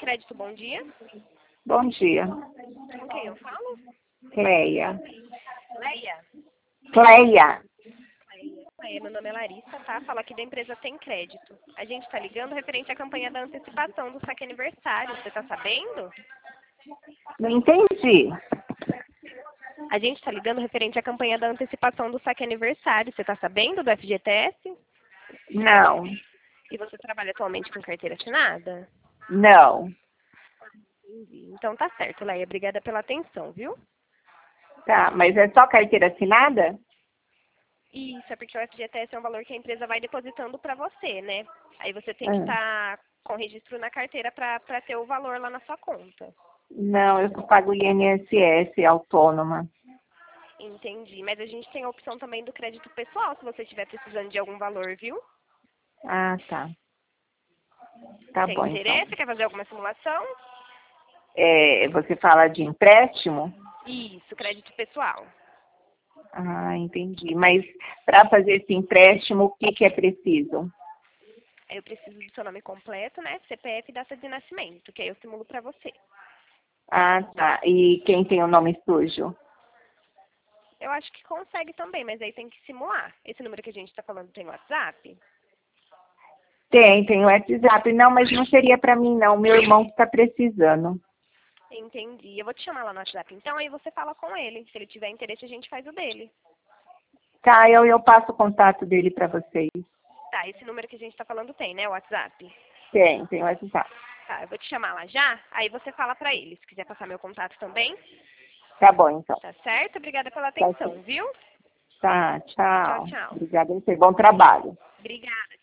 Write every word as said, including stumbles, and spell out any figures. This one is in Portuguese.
Crédito, bom dia. Bom dia. Com quem eu falo? Cleia. Leia. Cleia. Leia, meu nome é Larissa, tá? Falo aqui da empresa Tem Crédito. A gente tá ligando referente à campanha da antecipação do saque aniversário. Você tá sabendo? Não entendi. A gente tá ligando referente à campanha da antecipação do saque aniversário. Você tá sabendo do F G T S? Não. E você trabalha atualmente com carteira assinada? Não. Entendi. Então tá certo, Leia. Obrigada pela atenção, viu? Tá, mas é só carteira assinada? Isso, é porque o F G T S é um valor que a empresa vai depositando para você, né? Aí você tem que Ah, estar com registro na carteira para ter o valor lá na sua conta. não, eu só pago I N S S autônoma. Entendi. Mas a gente tem a opção também do crédito pessoal, se você estiver precisando de algum valor, viu? Ah, tá. Tá Tem bom, então. interesse? Quer fazer alguma simulação? É, você fala de empréstimo? Isso, crédito pessoal. Ah, entendi. Mas para fazer esse empréstimo, o que, que é preciso? Aí eu preciso do seu nome completo, né? C P F e data de nascimento, que aí eu simulo para você. Ah, tá. E quem tem o nome sujo? Eu acho que consegue também, mas aí tem que simular. Esse número que a gente está falando tem WhatsApp? Tem, tem o WhatsApp. Não, mas não seria para mim, não. Meu irmão que está precisando. Entendi. Eu vou te chamar lá no WhatsApp, então, aí você fala com ele. Se ele tiver interesse, a gente faz o dele. Tá, eu, eu passo o contato dele para vocês. Tá, esse número que a gente tá falando tem, né? O WhatsApp. Tem, tem o WhatsApp. Tá, eu vou te chamar lá já, aí você fala pra ele. Se quiser passar meu contato também, Tá bom, então. tá certo? Obrigada pela Tá, atenção, viu? tá, Tchau, tchau. tchau. Obrigada, você. Bom trabalho. Obrigada.